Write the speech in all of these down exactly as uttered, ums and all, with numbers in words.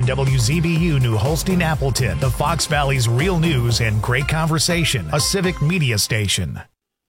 W Z B U New Holstein Appleton, the Fox Valley's real news and great conversation, a civic media station.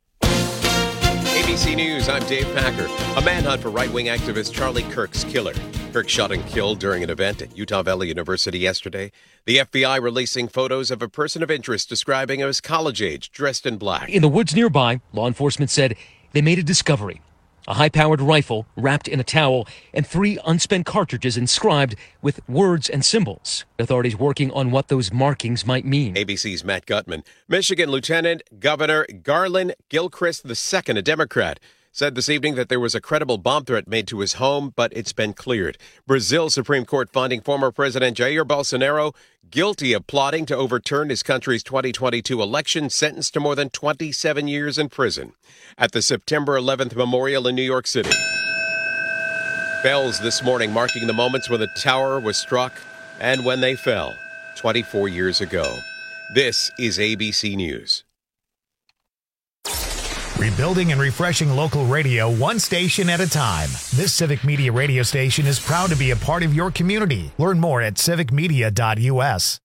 A B C News, I'm Dave Packer. A manhunt for right-wing activist Charlie Kirk's killer. Kirk shot and killed during an event at Utah Valley University yesterday. The F B I releasing photos of a person of interest describing him as college-age, dressed in black. In the woods nearby, law enforcement said they made a discovery. A high-powered rifle wrapped in a towel and three unspent cartridges inscribed with words and symbols. Authorities working on what those markings might mean. A B C's Matt Gutman. Michigan Lieutenant Governor Garland Gilchrist the Second, a Democrat, said this evening that there was a credible bomb threat made to his home, but it's been cleared. Brazil Supreme Court finding former President Jair Bolsonaro guilty of plotting to overturn his country's twenty twenty-two election, sentenced to more than twenty-seven years in prison. At the September eleventh memorial in New York City. Bells this morning marking the moments when the tower was struck and when they fell twenty-four years ago. This is A B C News. Rebuilding and refreshing local radio one station at a time. This Civic Media radio station is proud to be a part of your community. Learn more at civic media dot u s.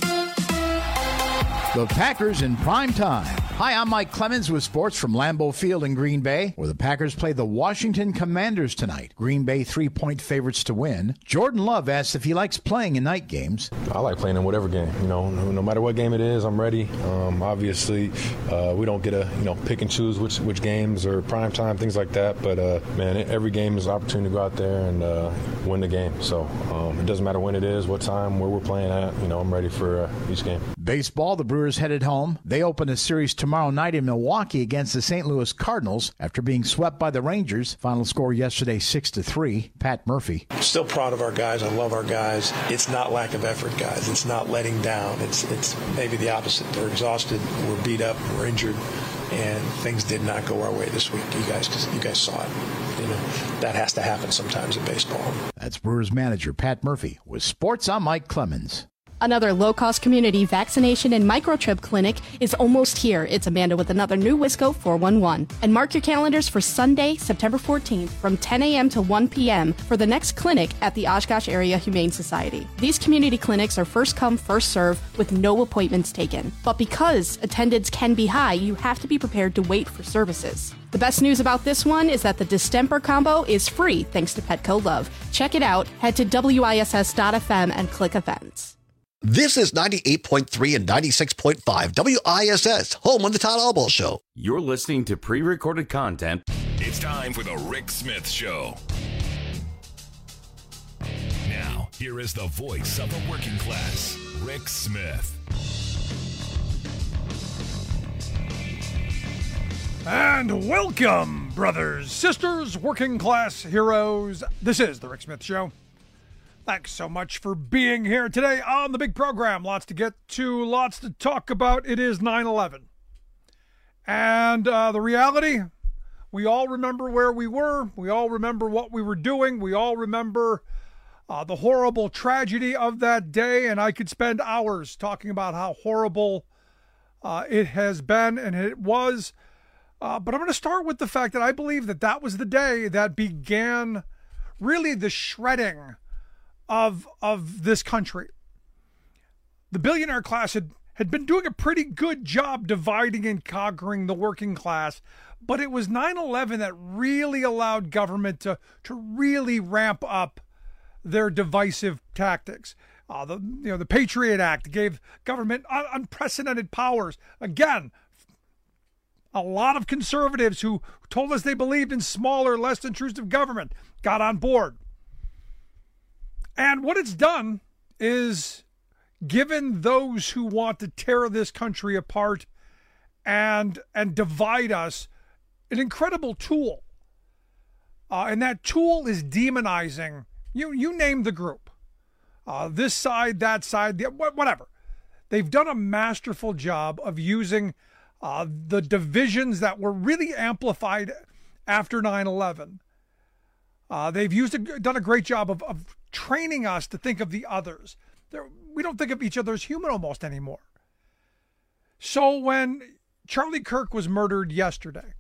The Packers in prime time. Hi, I'm Mike Clemens with sports from Lambeau Field in Green Bay, where the Packers play the Washington Commanders tonight. Green Bay three-point favorites to win. Jordan Love asked if he likes playing in night games. I like playing in whatever game. You know, no, no matter what game it is, I'm ready. Um, obviously, uh, we don't get to you know pick and choose which which games or prime time, things like that. But uh, man, every game is an opportunity to go out there and uh, win the game. So um, it doesn't matter when it is, what time, where we're playing at. You know, I'm ready for uh, each game. Baseball, the Brewers headed home. They open a series tomorrow night in Milwaukee against the Saint Louis Cardinals after being swept by the Rangers. Final score yesterday six to three. Pat Murphy. Still proud of our guys. I love our guys. It's not lack of effort, guys. It's not letting down. It's it's maybe the opposite. They're exhausted. We're beat up. We're injured. And things did not go our way this week. You guys, you guys saw it. You know, that has to happen sometimes in baseball. That's Brewers manager Pat Murphy. With sports, I'm Mike Clemens. Another low-cost community vaccination and microchip clinic is almost here. It's Amanda with another new Wisco four one one. And mark your calendars for Sunday, September fourteenth from ten a.m. to one p.m. for the next clinic at the Oshkosh Area Humane Society. These community clinics are first come, first serve with no appointments taken. But because attendance can be high, you have to be prepared to wait for services. The best news about this one is that the distemper combo is free thanks to Petco Love. Check it out. Head to W I S S dot f m and click events. This is ninety-eight point three and ninety-six point five W I S S, home of the Todd Albaugh Show. You're listening to pre-recorded content. It's time for the Rick Smith Show. Now, here is the voice of the working class, Rick Smith. And welcome, brothers, sisters, working class heroes. This is the Rick Smith Show. Thanks so much for being here today on the big program. Lots to get to, lots to talk about. It is nine eleven. And uh, the reality, we all remember where we were. We all remember what we were doing. We all remember uh, the horrible tragedy of that day. And I could spend hours talking about how horrible uh, it has been and it was. Uh, but I'm going to start with the fact that I believe that that was the day that began really the shredding of of this country. The billionaire class had, had been doing a pretty good job dividing and conquering the working class, but it was nine eleven that really allowed government to, to really ramp up their divisive tactics. Uh, the you know the Patriot Act gave government un- unprecedented powers. Again, a lot of conservatives who told us they believed in smaller, less intrusive government got on board. And what it's done is given those who want to tear this country apart and and divide us an incredible tool. Uh, and that tool is demonizing, you you name the group. Uh, this side, that side, the, whatever. They've done a masterful job of using uh, the divisions that were really amplified after nine eleven. Uh, they've used a, done a great job of, of training us to think of the others. They're, we don't think of each other as human almost anymore. So when Charlie Kirk was murdered yesterday,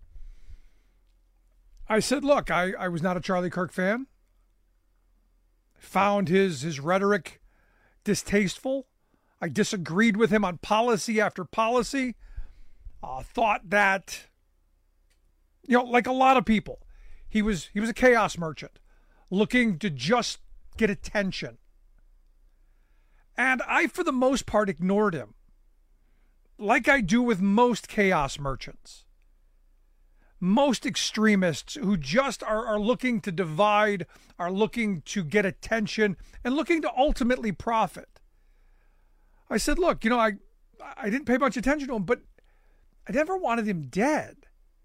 I said, look, I, I was not a Charlie Kirk fan. found his, his rhetoric distasteful. I disagreed with him on policy after policy. Uh, thought that, you know, like a lot of people, he was he was a chaos merchant looking to just get attention. And I, for the most part, ignored him, like I do with most chaos merchants. Most extremists who just are, are looking to divide, are looking to get attention, and looking to ultimately profit. I said, look, you know, I I didn't pay much attention to him, but I never wanted him dead.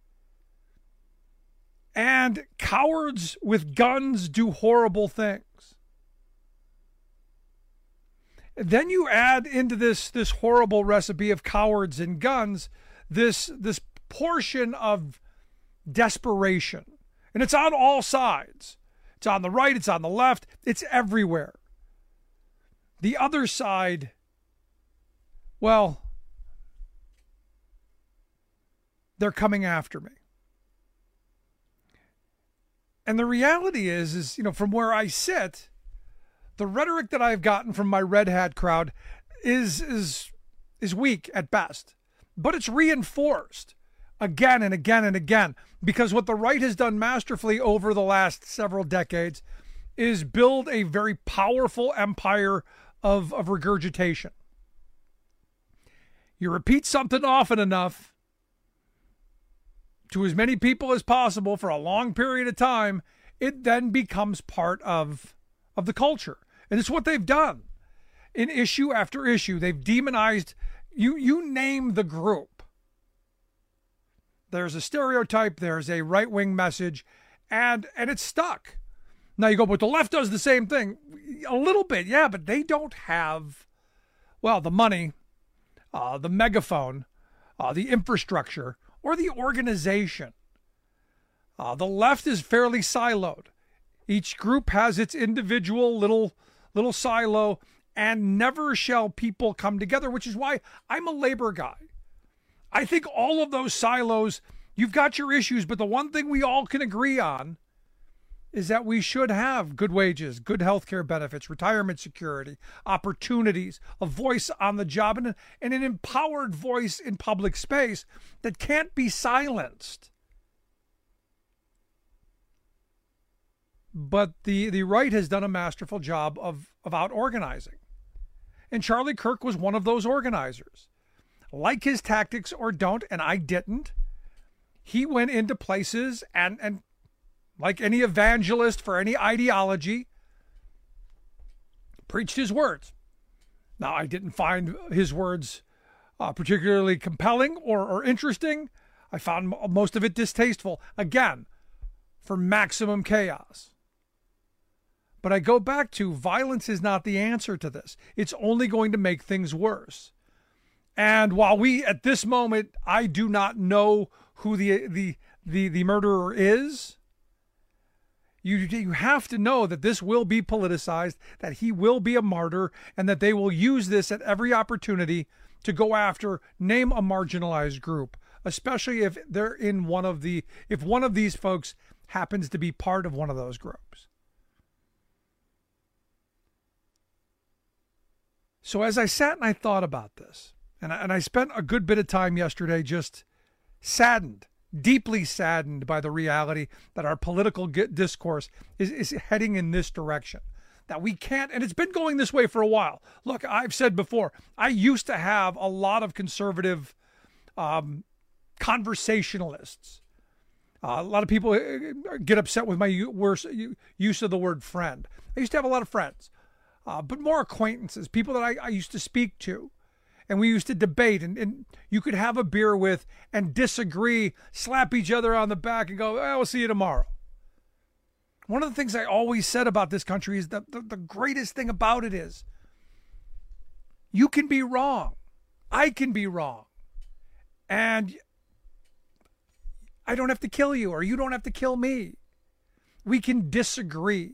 And cowards with guns do horrible things. Then you add into this this horrible recipe of cowards and guns this this portion of desperation. And it's on all sides. It's on the right, it's on the left, it's everywhere. The other side, well, they're coming after me. And the reality is, is, you know, from where I sit, the rhetoric that I've gotten from my red hat crowd is is is weak at best. But it's reinforced again and again and again, because what the right has done masterfully over the last several decades is build a very powerful empire of, of regurgitation. You repeat something often enough to as many people as possible for a long period of time, it then becomes part of, of the culture. And it's what they've done. In issue after issue, they've demonized, you, you name the group. There's a stereotype, there's a right-wing message, and, and it's stuck. Now you go, but the left does the same thing. A little bit, yeah, but they don't have, well, the money, uh, the megaphone, uh, the infrastructure, or the organization. Uh, the left is fairly siloed. Each group has its individual little little silo, and never shall people come together, which is why I'm a labor guy. I think all of those silos, you've got your issues, but the one thing we all can agree on is that we should have good wages, good health care benefits, retirement security, opportunities, a voice on the job, and, and an empowered voice in public space that can't be silenced. But the, the right has done a masterful job of, of out-organizing. And Charlie Kirk was one of those organizers. Like his tactics or don't, and I didn't, he went into places and, and like any evangelist for any ideology, preached his words. Now, I didn't find his words uh, particularly compelling or, or interesting. I found most of it distasteful, again, for maximum chaos. But I go back to violence is not the answer to this. It's only going to make things worse. And while we, at this moment, I do not know who the the the, the murderer is, you, you have to know that this will be politicized, that he will be a martyr, and that they will use this at every opportunity to go after, name a marginalized group, especially if they're in one of the, if one of these folks happens to be part of one of those groups. So as I sat and I thought about this, and I, and I spent a good bit of time yesterday just saddened, deeply saddened by the reality that our political discourse is, is heading in this direction. That we can't, and it's been going this way for a while. Look, I've said before, I used to have a lot of conservative um, conversationalists. Uh, a lot of people get upset with my worse use of the word friend. I used to have a lot of friends. Uh, but more acquaintances, people that I, I used to speak to, and we used to debate, and, and you could have a beer with and disagree, slap each other on the back and go, oh, we'll see you tomorrow. One of the things I always said about this country is that the, the greatest thing about it is you can be wrong. I can be wrong. And I don't have to kill you, or you don't have to kill me. We can disagree.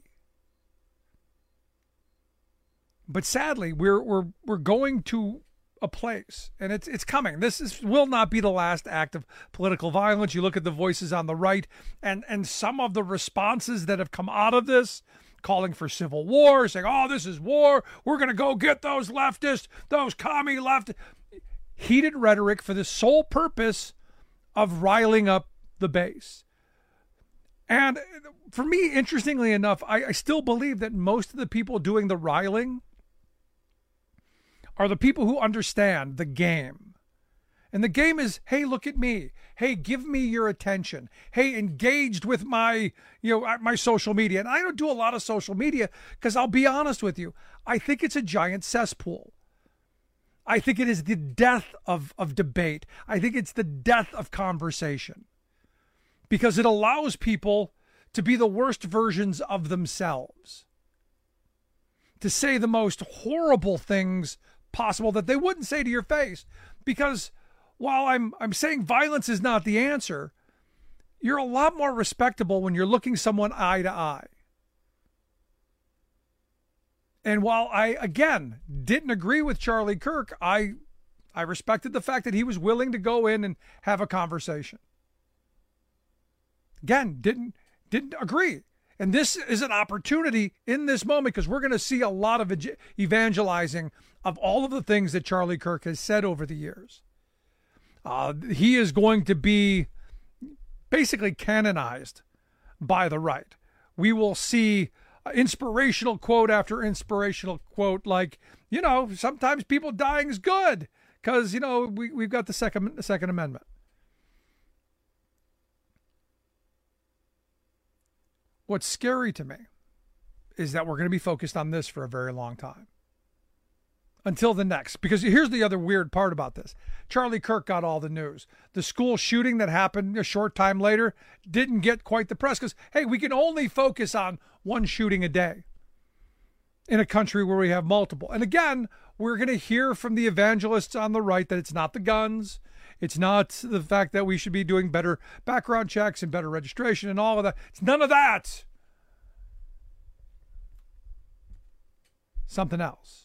But sadly, we're we're we're going to a place, and it's it's coming. This is will not be the last act of political violence. You look at the voices on the right, and and some of the responses that have come out of this calling for civil war, saying, oh, this is war. We're going to go get those leftists, those commie leftists. Heated rhetoric for the sole purpose of riling up the base. And for me, interestingly enough, I, I still believe that most of the people doing the riling are the people who understand the game. And the game is, hey, look at me. Hey, give me your attention. Hey, engaged with my, you know, my social media. And I don't do a lot of social media because I'll be honest with you. I think it's a giant cesspool. I think it is the death of, of debate. I think it's the death of conversation because it allows people to be the worst versions of themselves, to say the most horrible things possible that they wouldn't say to your face. Because while I'm I'm saying violence is not the answer, you're a lot more respectable when you're looking someone eye to eye. And while I, again, didn't agree with Charlie Kirk, I I respected the fact that he was willing to go in and have a conversation. Again, didn't didn't agree. And this is an opportunity in this moment because we're going to see a lot of evangelizing of all of the things that Charlie Kirk has said over the years. Uh, he is going to be basically canonized by the right. We will see inspirational quote after inspirational quote like, you know, sometimes people dying is good because, you know, we, we've got the second, the Second Amendment. What's scary to me is that we're going to be focused on this for a very long time. Until the next. Because here's the other weird part about this. Charlie Kirk got all the news. The school shooting that happened a short time later didn't get quite the press because, hey, we can only focus on one shooting a day in a country where we have multiple. And again, we're going to hear from the evangelists on the right that it's not the guns. It's not the fact that we should be doing better background checks and better registration and all of that. It's none of that. Something else.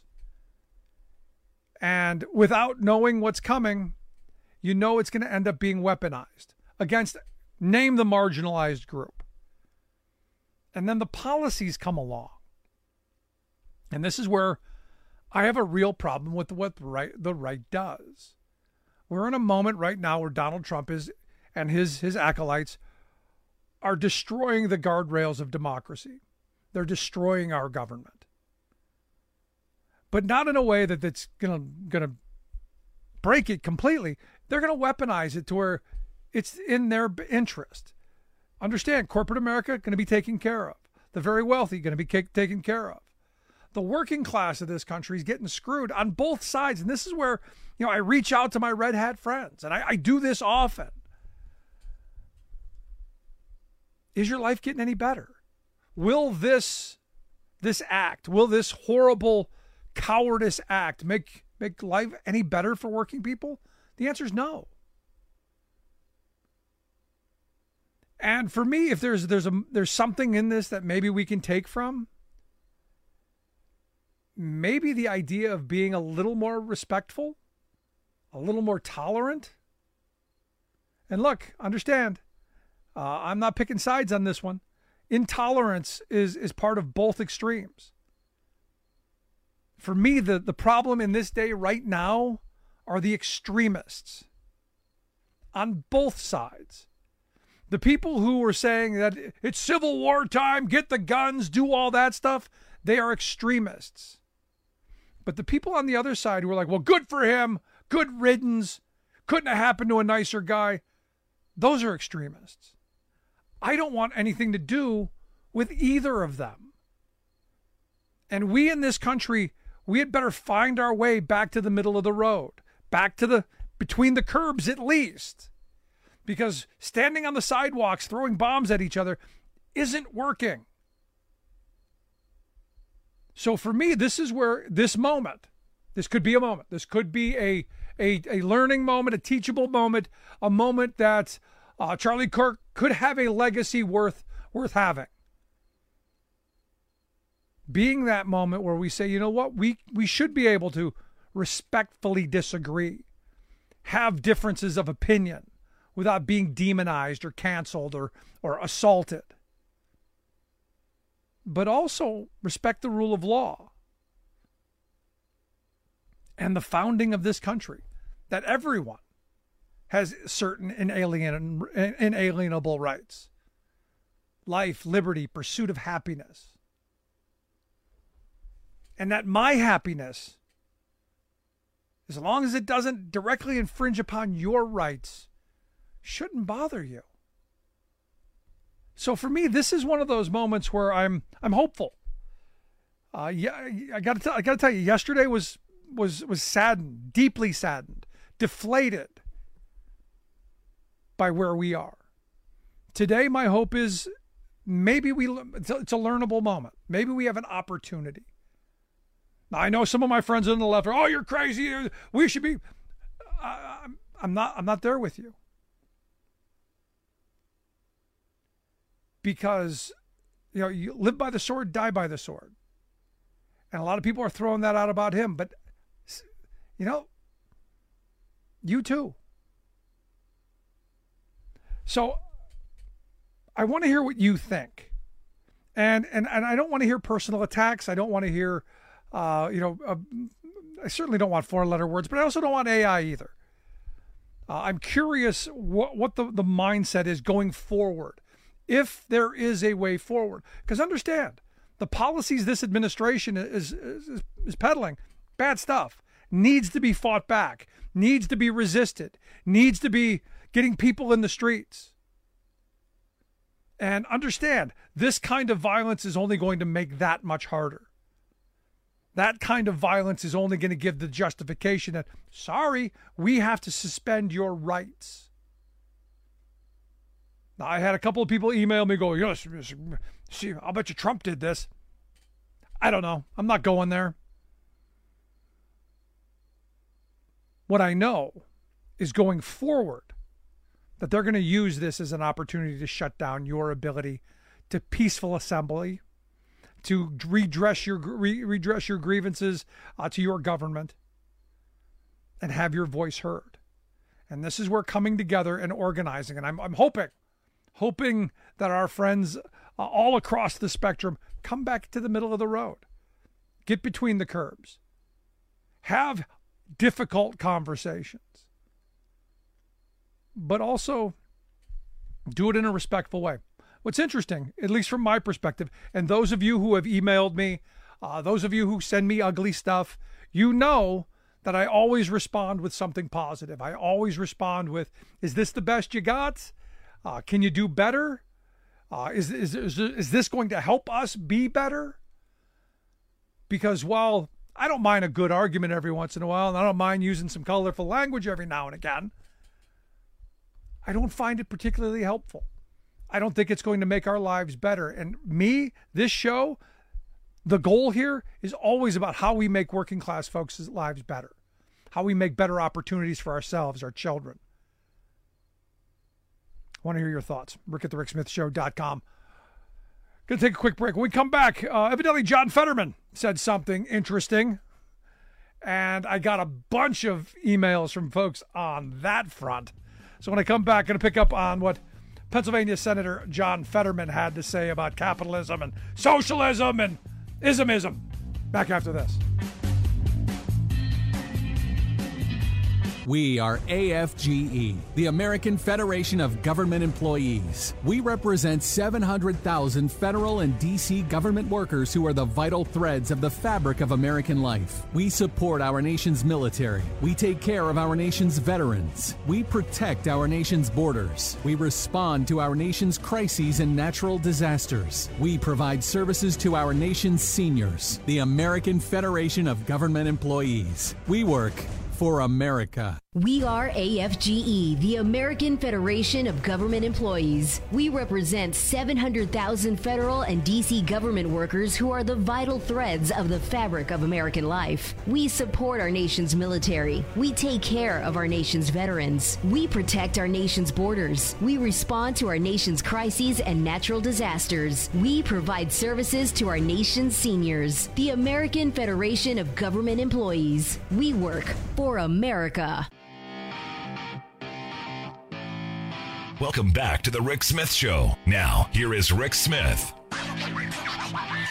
And without knowing what's coming, you know it's going to end up being weaponized against, name the marginalized group. And then the policies come along. And this is where I have a real problem with what the right, the right does. We're in a moment right now where Donald Trump is and his, his acolytes are destroying the guardrails of democracy. They're destroying our government. But not in a way that that's gonna gonna break it completely. They're gonna weaponize it to where it's in their interest. Understand, corporate America going to be taken care of. The very wealthy going to be taken care of. The working class of this country is getting screwed on both sides, and this is where, you know, I reach out to my red hat friends, and I, I do this often. Is your life getting any better? Will this this act, will this horrible cowardice act make make life any better for working people? The answer is no. And for me, if there's there's a there's something in this that maybe we can take from, maybe the idea of being a little more respectful, a little more tolerant. And look, understand, uh, I'm not picking sides on this one. Intolerance is is part of both extremes. For me, the, the problem in this day right now are the extremists on both sides. The people who were saying that it's Civil War time, get the guns, do all that stuff, they are extremists. But the people on the other side who are like, well, good for him, good riddance, couldn't have happened to a nicer guy, those are extremists. I don't want anything to do with either of them. And we in this country, we had better find our way back to the middle of the road, back to the, between the curbs at least. Because standing on the sidewalks, throwing bombs at each other isn't working. So for me, this is where this moment, this could be a moment. This could be a, a, a learning moment, a teachable moment, a moment that uh, Charlie Kirk could have a legacy worth, worth having. Being that moment where we say, you know what, we, we should be able to respectfully disagree, have differences of opinion without being demonized or canceled or, or assaulted. but also respect the rule of law and the founding of this country, that everyone has certain inalien, inalienable rights. Life, liberty, pursuit of happiness. And that my happiness, as long as it doesn't directly infringe upon your rights, shouldn't bother you. So for me, this is one of those moments where I'm I'm hopeful. Uh, yeah, I got to tell I got to tell you, yesterday was was was saddened, deeply saddened, deflated by where we are. Today, my hope is maybe we it's a, it's a learnable moment. Maybe we have an opportunity. Now, I know some of my friends on the left are, oh, you're crazy. We should be. Uh, I'm, I'm not. I'm not there with you. Because, you know, you live by the sword, die by the sword. And a lot of people are throwing that out about him. But, you know, you too. So I want to hear what you think. And and, and I don't want to hear personal attacks. I don't want to hear, uh, you know, uh, I certainly don't want four-letter words, but I also don't want A I either. Uh, I'm curious what, what the, the mindset is going forward, if there is a way forward. Because understand, the policies this administration is, is, is peddling, bad stuff, needs to be fought back, needs to be resisted, needs to be getting people in the streets. And understand, this kind of violence is only going to make that much harder. That kind of violence is only going to give the justification that, sorry, we have to suspend your rights. Now, I had a couple of people email me go, yes, see, I'll bet you Trump did this. I don't know. I'm not going there. What I know is going forward, that they're going to use this as an opportunity to shut down your ability to peaceful assembly, to redress your re, redress your grievances uh, to your government, and have your voice heard. And this is where coming together and organizing, and I'm I'm hoping, hoping that our friends uh, all across the spectrum come back to the middle of the road, get between the curbs, have difficult conversations, but also do it in a respectful way. What's interesting, at least from my perspective, and those of you who have emailed me, uh, those of you who send me ugly stuff, you know that I always respond with something positive. I always respond with, is this the best you got? Uh, can you do better? Uh, is, is, is, is this going to help us be better? Because while I don't mind a good argument every once in a while, and I don't mind using some colorful language every now and again, I don't find it particularly helpful. I don't think it's going to make our lives better. And me, this show, the goal here is always about how we make working class folks' lives better, how we make better opportunities for ourselves, our children. I want to hear your thoughts. Rick at the Rick Smith Show dot com. Going to take a quick break. When we come back, uh, evidently John Fetterman said something interesting, and I got a bunch of emails from folks on that front. So when I come back, I'm going to pick up on what Pennsylvania Senator John Fetterman had to say about capitalism and socialism and ismism. Back after this. We are A F G E, the American Federation of Government Employees. We represent seven hundred thousand federal and D C government workers who are the vital threads of the fabric of American life. We support our nation's military. We take care of our nation's veterans. We protect our nation's borders. We respond to our nation's crises and natural disasters. We provide services to our nation's seniors. The American Federation of Government Employees. We work for America. We are A F G E, the American Federation of Government Employees. We represent seven hundred thousand federal and D C government workers who are the vital threads of the fabric of American life. We support our nation's military. We take care of our nation's veterans. We protect our nation's borders. We respond to our nation's crises and natural disasters. We provide services to our nation's seniors. The American Federation of Government Employees. We work for America. Welcome back to the Rick Smith Show. Now, here is Rick Smith.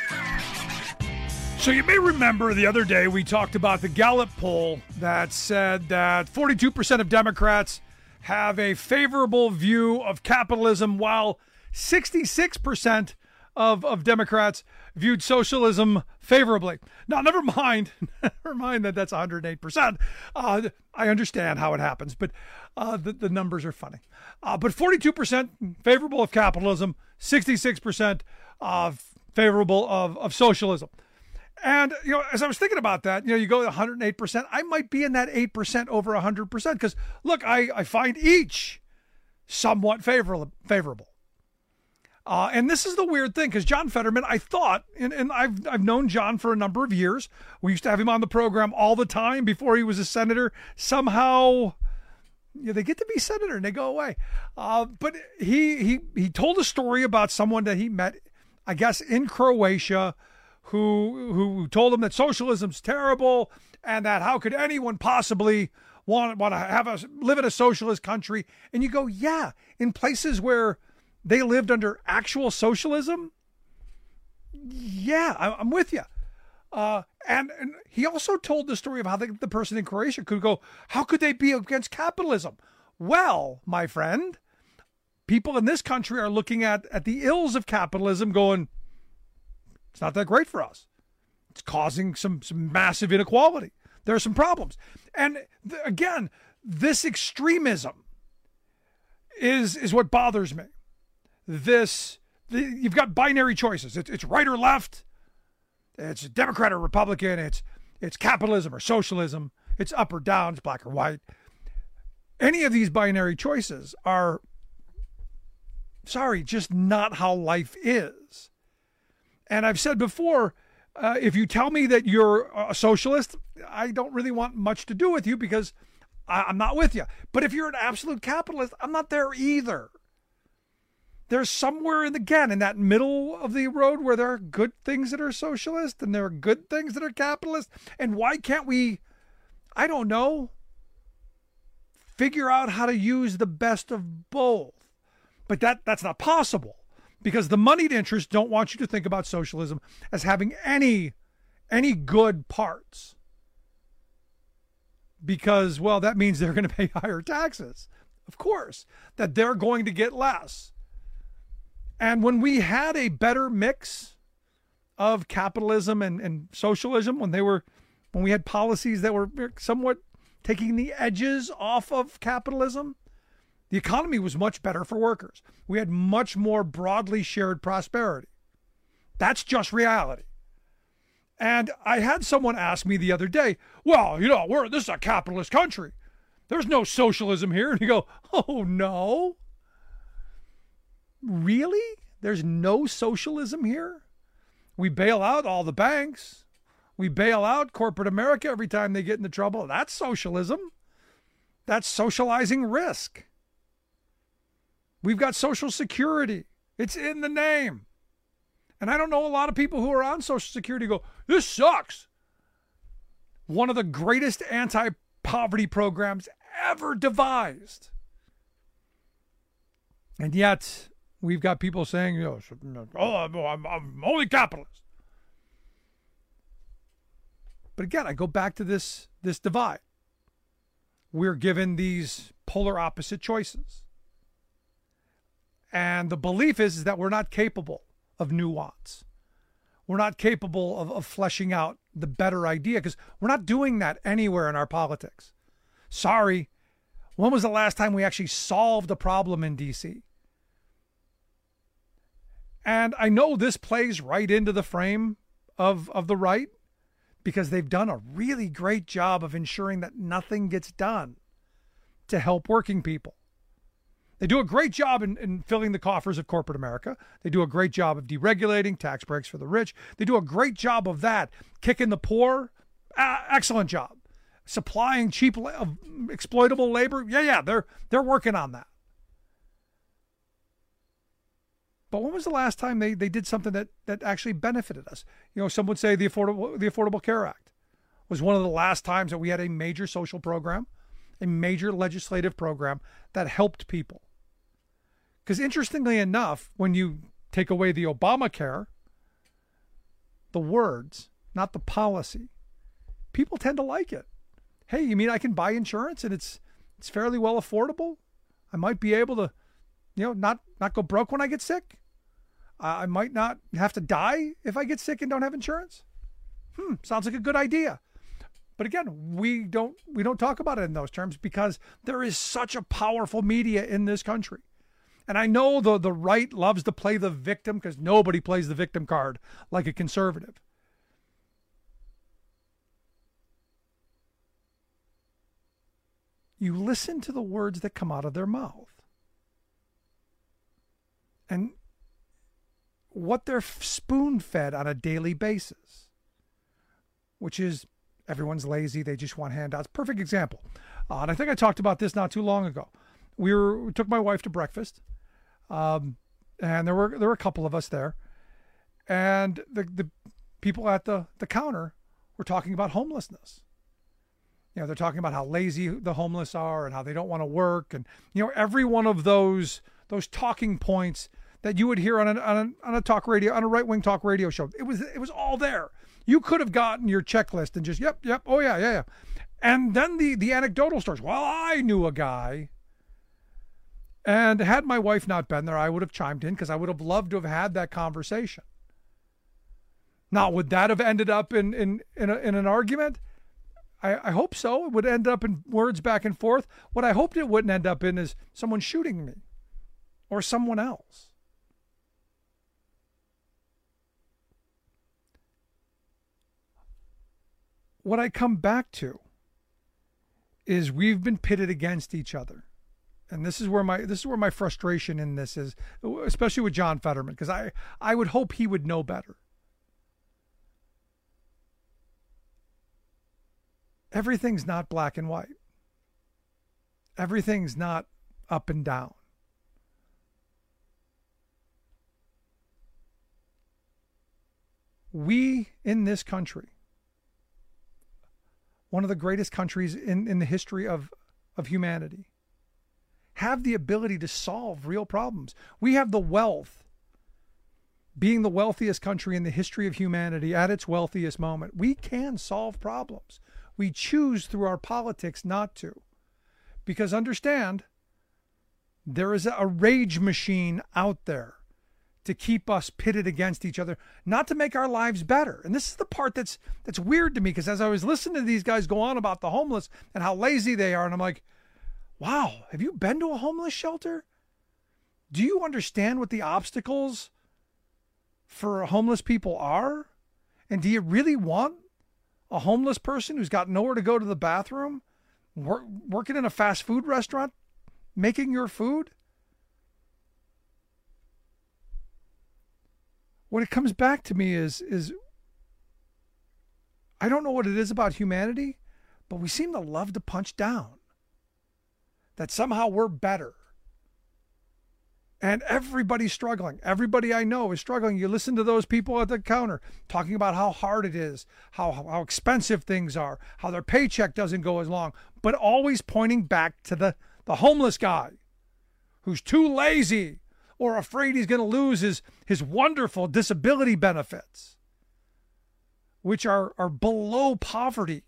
So you may remember the other day we talked about the Gallup poll that said that forty-two percent of Democrats have a favorable view of capitalism, while sixty-six percent of, of Democrats viewed socialism favorably. Now, never mind, never mind that that's one hundred eight percent. Uh, I understand how it happens, but uh, the, the numbers are funny. Uh, but forty-two percent favorable of capitalism, sixty-six percent uh, favorable of, of socialism. And, you know, as I was thinking about that, you know, you go one hundred eight percent, I might be in that eight percent over one hundred percent because, look, I, I find each somewhat favorable. favorable. Uh, and this is the weird thing, because John Fetterman, I thought, and, and I've I've known John for a number of years. We used to have him on the program all the time before he was a senator. Somehow, you know, they get to be senator and they go away. Uh, but he he he told a story about someone that he met, I guess, in Croatia, who who told him that socialism's terrible and that how could anyone possibly want want to have a live in a socialist country? And you go, yeah, in places where they lived under actual socialism. Yeah, I'm with you. Uh, and, and he also told the story of how the, the person in Croatia could go, how could they be against capitalism? Well, my friend, people in this country are looking at, at the ills of capitalism going, it's not that great for us. It's causing some, some massive inequality. There are some problems. And th- again, this extremism is, is what bothers me. This, the, you've got binary choices. It's, it's right or left. It's Democrat or Republican. It's, it's capitalism or socialism. It's up or down. It's black or white. Any of these binary choices are, sorry, just not how life is. And I've said before, uh, if you tell me that you're a socialist, I don't really want much to do with you because I, I'm not with you. But if you're an absolute capitalist, I'm not there either. There's somewhere in the, again, in that middle of the road where there are good things that are socialist and there are good things that are capitalist. And why can't we, I don't know, figure out how to use the best of both? But that that's not possible because the moneyed interests don't want you to think about socialism as having any, any good parts. Because, well, that means they're going to pay higher taxes. Of course, that they're going to get less. And when we had a better mix of capitalism and, and socialism, when they were, when we had policies that were somewhat taking the edges off of capitalism, the economy was much better for workers. We had much more broadly shared prosperity. That's just reality. And I had someone ask me the other day, well, you know, we're this is a capitalist country. There's no socialism here. And you go, oh, no. Really? There's no socialism here? We bail out all the banks. We bail out corporate America every time they get into trouble. That's socialism. That's socializing risk. We've got Social Security. It's in the name. And I don't know a lot of people who are on Social Security go, this sucks. One of the greatest anti-poverty programs ever devised. And yet, we've got people saying, you know, oh, I'm, I'm only capitalist. But again, I go back to this, this divide. We're given these polar opposite choices. And the belief is, is that we're not capable of nuance. We're not capable of, of fleshing out the better idea because we're not doing that anywhere in our politics. Sorry. When was the last time we actually solved a problem in D C? And I know this plays right into the frame of, of the right because they've done a really great job of ensuring that nothing gets done to help working people. They do a great job in, in filling the coffers of corporate America. They do a great job of deregulating, tax breaks for the rich. They do a great job of that, kicking the poor. Uh, excellent job. Supplying cheap, uh, exploitable labor. Yeah, yeah, they're they're working on that. But when was the last time they, they did something that, that actually benefited us? You know, some would say the Affordable the Affordable Care Act was one of the last times that we had a major social program, a major legislative program that helped people. Because interestingly enough, when you take away the Obamacare, the words, not the policy. People tend to like it. Hey, you mean I can buy insurance and it's it's fairly well affordable? I might be able to, you know, not, not go broke when I get sick. Uh, I might not have to die if I get sick and don't have insurance. Hmm, sounds like a good idea. But again, we don't we don't talk about it in those terms because there is such a powerful media in this country. And I know the, the right loves to play the victim because nobody plays the victim card like a conservative. You listen to the words that come out of their mouth. And what they're spoon-fed on a daily basis, which is everyone's lazy, they just want handouts. Perfect example. Uh, and I think I talked about this not too long ago. We were we took my wife to breakfast, um, and there were there were a couple of us there, and the the people at the the counter were talking about homelessness. You know, they're talking about how lazy the homeless are and how they don't want to work, and you know, every one of those those talking points that you would hear on a, on a, on a talk radio, on a right-wing talk radio show. It was it was all there. You could have gotten your checklist and just, yep, yep, oh yeah, yeah, yeah. And then the, the anecdotal stories. Well, I knew a guy. And had my wife not been there, I would have chimed in because I would have loved to have had that conversation. Now, would that have ended up in, in, in, a, in an argument? I, I hope so. It would end up in words back and forth. What I hoped it wouldn't end up in is someone shooting me or someone else. What I come back to is we've been pitted against each other. And this is where my this is where my frustration in this is, especially with John Fetterman, because I, I would hope he would know better. Everything's not black and white. Everything's not up and down. We in this country, one of the greatest countries in, in the history of, of humanity, have the ability to solve real problems. We have the wealth, being the wealthiest country in the history of humanity at its wealthiest moment. We can solve problems. We choose through our politics not to. Because understand, there is a rage machine out there to keep us pitted against each other, not to make our lives better. And this is the part that's that's weird to me, because as I was listening to these guys go on about the homeless and how lazy they are, and I'm like, wow, have you been to a homeless shelter? Do you understand what the obstacles for homeless people are? And do you really want a homeless person who's got nowhere to go to the bathroom, work, working in a fast food restaurant, making your food? What it comes back to me is, is I don't know what it is about humanity, but we seem to love to punch down. That somehow we're better. And everybody's struggling. Everybody I know is struggling. You listen to those people at the counter talking about how hard it is, how, how expensive things are, how their paycheck doesn't go as long, but always pointing back to the, the homeless guy who's too lazy or afraid he's going to lose his, his wonderful disability benefits, which are, are below poverty.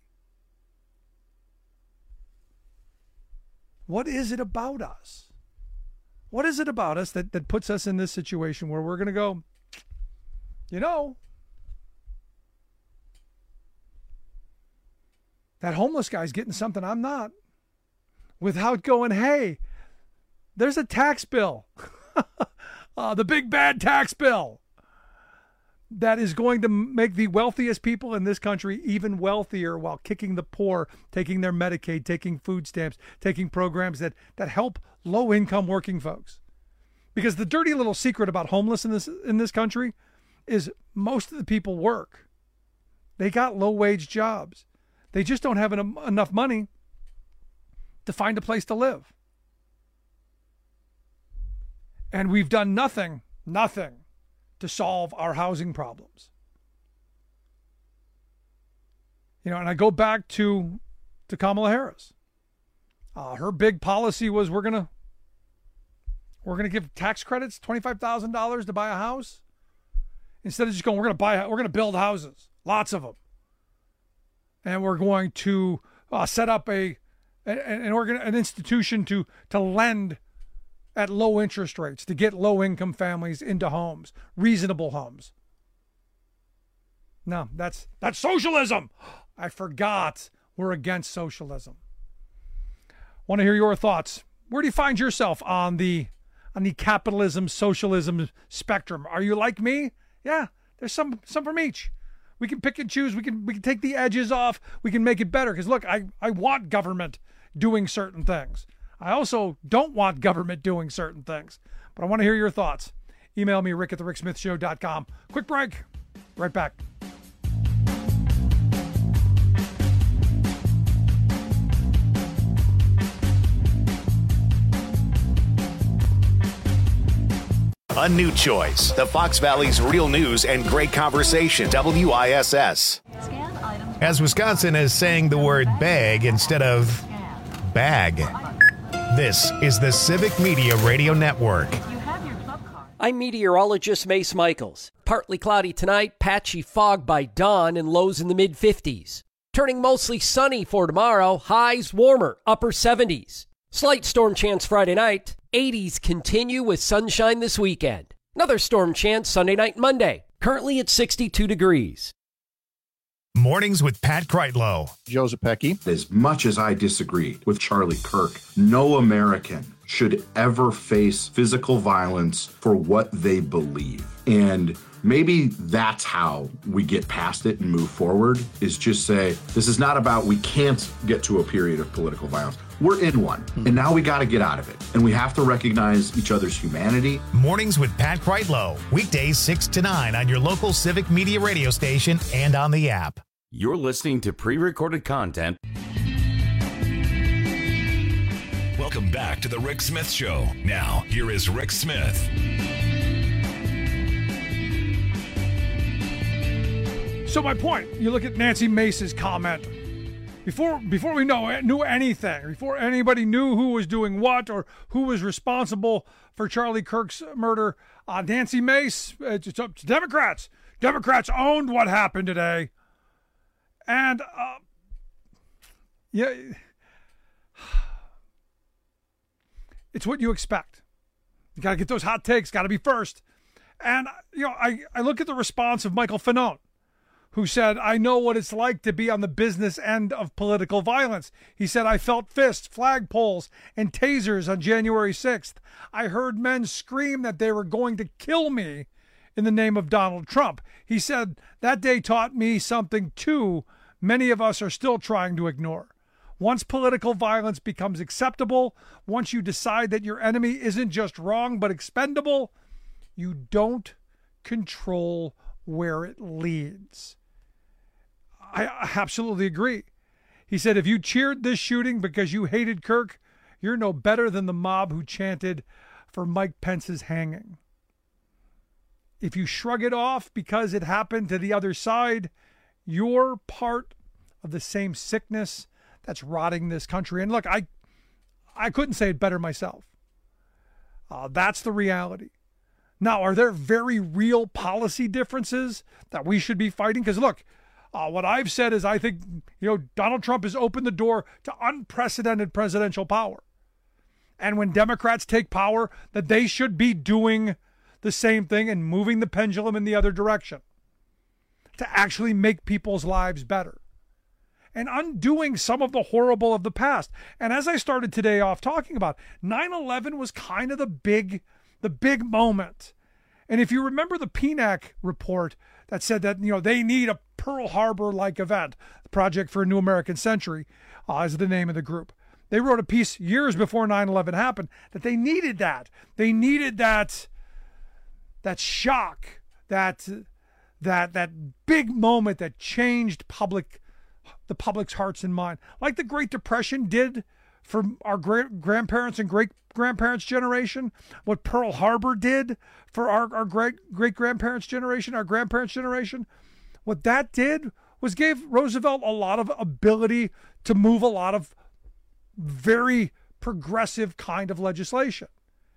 What is it about us? What is it about us that, that puts us in this situation where we're going to go, you know, that homeless guy's getting something I'm not, without going, hey, there's a tax bill. uh, the big bad tax bill that is going to make the wealthiest people in this country even wealthier while kicking the poor, taking their Medicaid, taking food stamps, taking programs that, that help low-income working folks. Because the dirty little secret about homeless in this in this country is most of the people work. They got low-wage jobs. They just don't have en- enough money to find a place to live. And we've done nothing, nothing to solve our housing problems. You know, and I go back to, to Kamala Harris. Uh, her big policy was we're gonna we're gonna give tax credits, twenty-five thousand dollars to buy a house, instead of just going we're gonna buy we're gonna build houses. lots of them. And we're going to uh, set up a an, an, organ, an institution to, to lend at low interest rates, to get low-income families into homes, reasonable homes. No, that's that's socialism. I forgot we're against socialism. Want to hear your thoughts. Where do you find yourself on the on the capitalism, socialism spectrum? Are you like me? Yeah, there's some some from each. We can pick and choose. We can we can take the edges off. We can make it better. Because look, I, I want government doing certain things. I also don't want government doing certain things. But I want to hear your thoughts. Email me, rick at the rick smith show dot com. Quick break. Right back. A new choice. The Fox Valley's real news and great conversation. W I S S. As Wisconsin is saying the word bag instead of bag. This is the Civic Media Radio Network. I'm meteorologist Mace Michaels. Partly cloudy tonight, patchy fog by dawn, and lows in the mid fifties. Turning mostly sunny for tomorrow, highs warmer, upper seventies. Slight storm chance Friday night. eighties continue with sunshine this weekend. Another storm chance Sunday night and Monday. Currently at sixty-two degrees. Mornings with Pat Kreitlow. Joe Zepecki. As much as I disagree with Charlie Kirk, no American should ever face physical violence for what they believe. And maybe that's how we get past it and move forward, is just say, this is not about we can't get to a period of political violence. We're in one, mm-hmm. and now we got to get out of it. And we have to recognize each other's humanity. Mornings with Pat Kreitlow. Weekdays six to nine on your local Civic Media radio station and on the app. You're listening to pre-recorded content. Welcome back to the Rick Smith Show. Now, here is Rick Smith. So my point, you look at Nancy Mace's comment. Before before we know knew anything, before anybody knew who was doing what or who was responsible for Charlie Kirk's murder, uh, Nancy Mace, it's, it's up to Democrats. Democrats owned what happened today. And, uh, yeah, it's what you expect. You got to get those hot takes, got to be first. And, you know, I, I look at the response of Michael Fanone, who said, I know what it's like to be on the business end of political violence. He said, I felt fists, flagpoles, and tasers on January sixth. I heard men scream that they were going to kill me in the name of Donald Trump. He said, that day taught me something, too, many of us are still trying to ignore. Once political violence becomes acceptable, once you decide that your enemy isn't just wrong but expendable, you don't control where it leads. I absolutely agree. He said, if you cheered this shooting because you hated Kirk, you're no better than the mob who chanted for Mike Pence's hanging. If you shrug it off because it happened to the other side, you're part of the same sickness that's rotting this country. And look, I I couldn't say it better myself. Uh, that's the reality. Now, are there very real policy differences that we should be fighting? Because look, uh, what I've said is I think, you know, Donald Trump has opened the door to unprecedented presidential power. And when Democrats take power, that they should be doing the same thing and moving the pendulum in the other direction to actually make people's lives better and undoing some of the horrible of the past. And as I started today off talking about, nine eleven was kind of the big, the big moment. And if you remember the P N A C report that said that, you know, they need a Pearl Harbor-like event, the Project for a New American Century uh, is the name of the group. They wrote a piece years before nine eleven happened that they needed that. They needed that that shock, that that that big moment that changed public the public's hearts and mind, like the Great Depression did for our great grandparents and great grandparents' generation, what Pearl Harbor did for our, our great great grandparents' generation, our grandparents' generation. What that did was gave Roosevelt a lot of ability to move a lot of very progressive kind of legislation.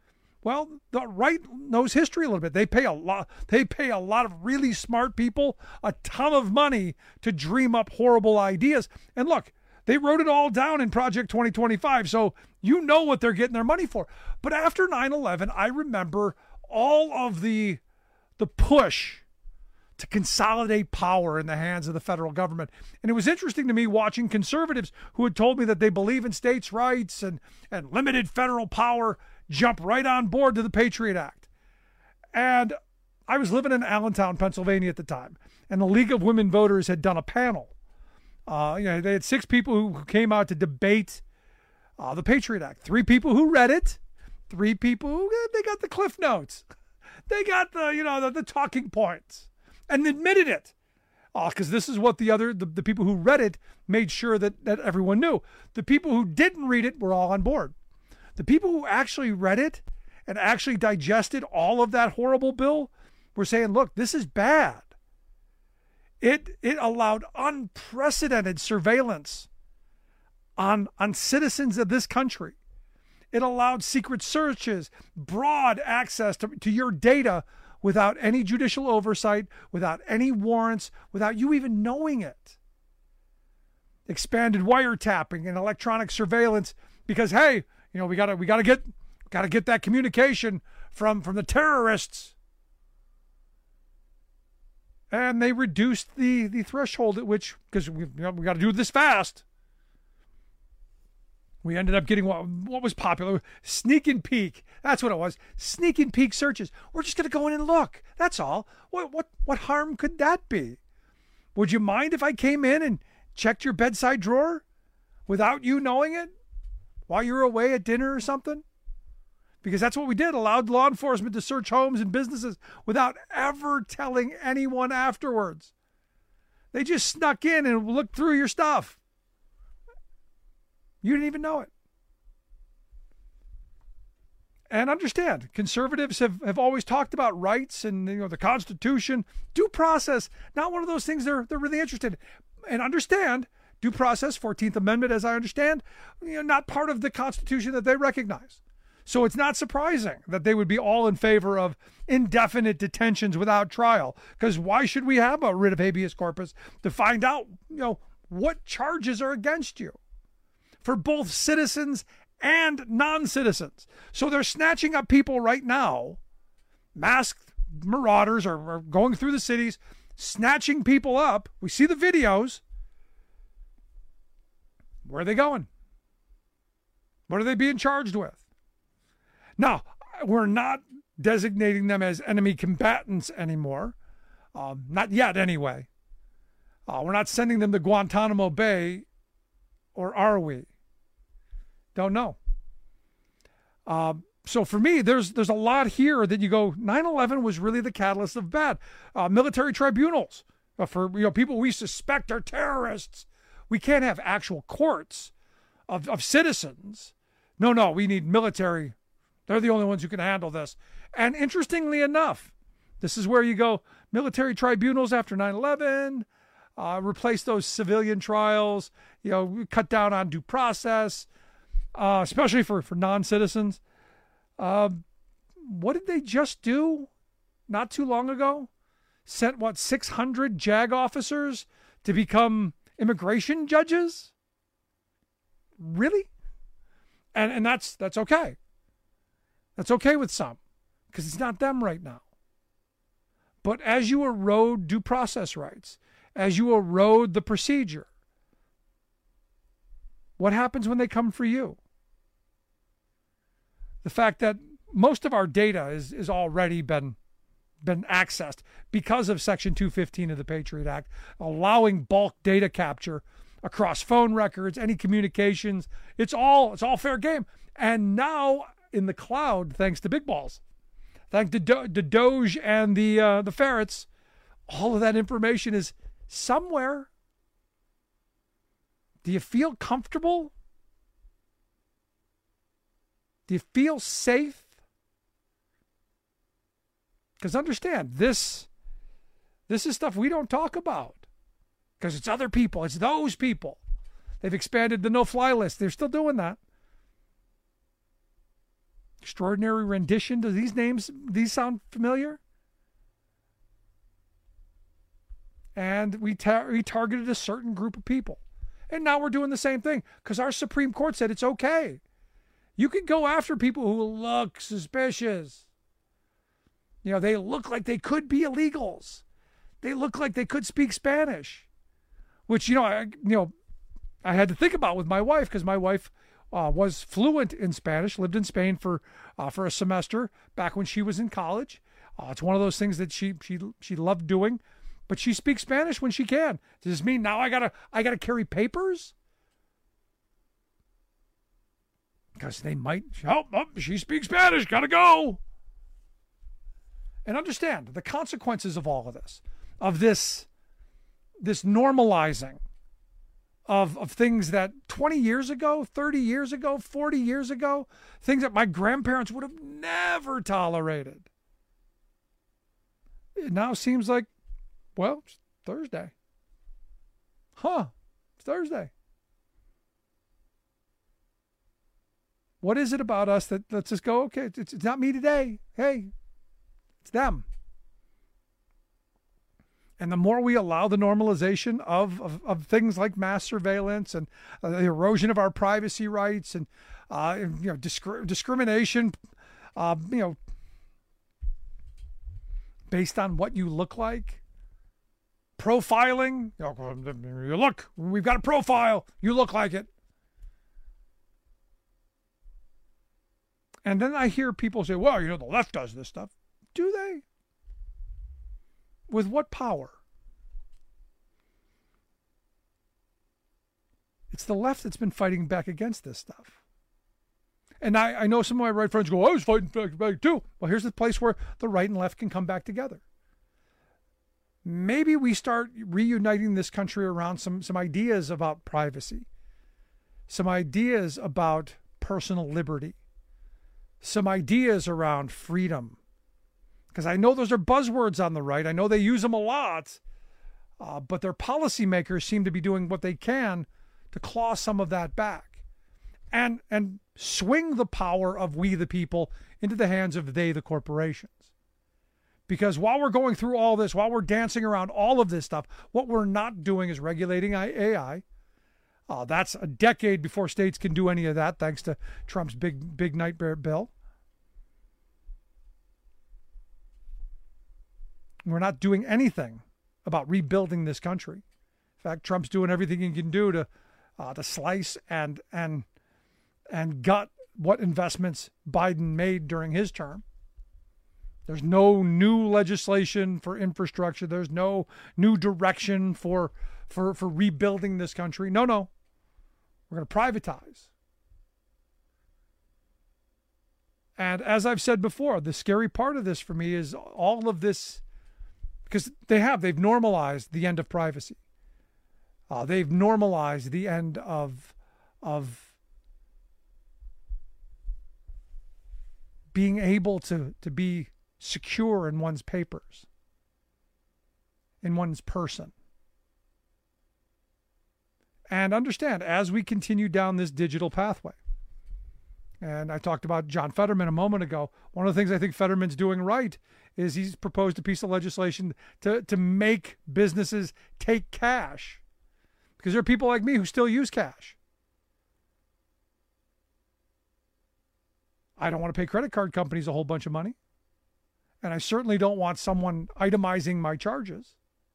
Well, the right knows history a little bit. They pay a lot. They pay a lot of really smart people a ton of money to dream up horrible ideas. And look, they wrote it all down in Project twenty twenty-five, so you know what they're getting their money for. But after nine eleven, I remember all of the the push to consolidate power in the hands of the federal government. And it was interesting to me watching conservatives who had told me that they believe in states' rights and, and limited federal power jump right on board to the Patriot Act. And I was living in Allentown, Pennsylvania at the time, and the League of Women Voters had done a panel. Uh, you know, they had six people who came out to debate uh, the Patriot Act. Three people who read it, three people who, they got the cliff notes. They got the, you know, the, the talking points. And admitted it, because uh, this is what the other the, the people who read it made sure that, that everyone knew. The people who didn't read it were all on board. The people who actually read it and actually digested all of that horrible bill were saying, look, this is bad. It it allowed unprecedented surveillance on, on citizens of this country. It allowed secret searches, broad access to, to your data without any judicial oversight, without any warrants, without you even knowing it. Expanded wiretapping and electronic surveillance because, hey, you know, we gotta we gotta get gotta get that communication from, from the terrorists. And they reduced the, the threshold at which, because we you know, we gotta do this fast. We ended up getting what, what was popular, sneak and peek. That's what it was. Sneak and peek searches. We're just going to go in and look. That's all. What what what harm could that be? Would you mind if I came in and checked your bedside drawer without you knowing it while you were away at dinner or something? Because that's what we did. Allowed law enforcement to search homes and businesses without ever telling anyone afterwards. They just snuck in and looked through your stuff. You didn't even know it. And understand, conservatives have, have always talked about rights and, you know, the Constitution, due process, not one of those things they're they're really interested in. And understand, due process, fourteenth Amendment, as I understand, you know, not part of the Constitution that they recognize. So it's not surprising that they would be all in favor of indefinite detentions without trial. Because why should we have a writ of habeas corpus to find out, you know, what charges are against you? For both citizens and non-citizens. So they're snatching up people right now. Masked marauders are, are going through the cities, snatching people up. We see the videos. Where are they going? What are they being charged with? Now, we're not designating them as enemy combatants anymore. Um, not yet, anyway. Uh, we're not sending them to Guantanamo Bay, or are we? Don't know. Uh, so for me, there's there's a lot here that you go, nine eleven was really the catalyst of bad. Uh, military tribunals uh, for you know people we suspect are terrorists. We can't have actual courts of, of citizens. No, no, we need military. They're the only ones who can handle this. And interestingly enough, this is where you go, military tribunals after nine eleven, uh, replace those civilian trials, you know, cut down on due process. Uh, especially for, for non-citizens. Uh, what did they just do not too long ago? Sent, what, six hundred JAG officers to become immigration judges? Really? And and that's that's okay. That's okay with some, because it's not them right now. But as you erode due process rights, as you erode the procedure, what happens when they come for you? The fact that most of our data is, is already been, been accessed because of Section two fifteen of the Patriot Act, allowing bulk data capture across phone records, any communications. It's all it's all fair game. And now in the cloud, thanks to big balls, thanks to Do- the Doge and the uh, the ferrets, all of that information is somewhere. Do you feel comfortable? Do you feel safe? Because understand, this, this is stuff we don't talk about. Because it's other people. It's those people. They've expanded the no-fly list. They're still doing that. Extraordinary Rendition. Do these names, these sound familiar? And we, tar- we targeted a certain group of people. And now we're doing the same thing because our Supreme Court said it's okay. You can go after people who look suspicious. You know, they look like they could be illegals. They look like they could speak Spanish, which, you know, I, you know, I had to think about with my wife because my wife uh, was fluent in Spanish, lived in Spain for uh, for a semester back when she was in college. Uh, it's one of those things that she she she loved doing. But she speaks Spanish when she can. Does this mean now I gotta I gotta carry papers? Because they might, oh, oh, she speaks Spanish, gotta go. And understand the consequences of all of this, of this, this normalizing of, of things that twenty years ago, thirty years ago, forty years ago, things that my grandparents would have never tolerated. It now seems like, well, it's Thursday. Huh, it's Thursday. What is it about us that lets us go, okay, it's, it's not me today. Hey, it's them. And the more we allow the normalization of, of, of things like mass surveillance and uh, the erosion of our privacy rights and uh, you know discri- discrimination, uh, you know, based on what you look like, profiling. You know, you look, we've got a profile. You look like it. And then I hear people say, well, you know, the left does this stuff. Do they? With what power? It's the left that's been fighting back against this stuff. And I, I know some of my right friends go, I was fighting back, back too. Well, here's the place where the right and left can come back together. Maybe we start reuniting this country around some, some ideas about privacy, some ideas about personal liberty, some ideas around freedom. Because I know those are buzzwords on the right. I know they use them a lot, uh, but their policymakers seem to be doing what they can to claw some of that back and and swing the power of we the people into the hands of they the corporations. Because while we're going through all this, while we're dancing around all of this stuff, what we're not doing is regulating A I. Uh, that's a decade before states can do any of that, thanks to Trump's big, big nightmare bill. We're not doing anything about rebuilding this country. In fact, Trump's doing everything he can do to uh, to slice and and and gut what investments Biden made during his term. There's no new legislation for infrastructure. There's no new direction for for for rebuilding this country. No, no. We're going to privatize. And as I've said before, the scary part of this for me is all of this, because they have, they've normalized the end of privacy. Uh, they've normalized the end of, of being able to, to be secure in one's papers, in one's person. And understand, as we continue down this digital pathway, and I talked about John Fetterman a moment ago, one of the things I think Fetterman's doing right is he's proposed a piece of legislation to, to make businesses take cash. Because there are people like me who still use cash. I don't want to pay credit card companies a whole bunch of money. And I certainly don't want someone itemizing my charges.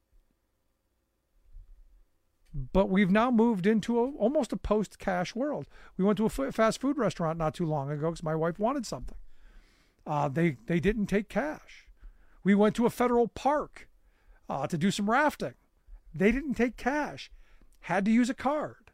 But we've now moved into a, almost a post-cash world. We went to a f- fast food restaurant not too long ago because my wife wanted something. Uh, they, they didn't take cash. We went to a federal park uh, to do some rafting. They didn't take cash. Had to use a card.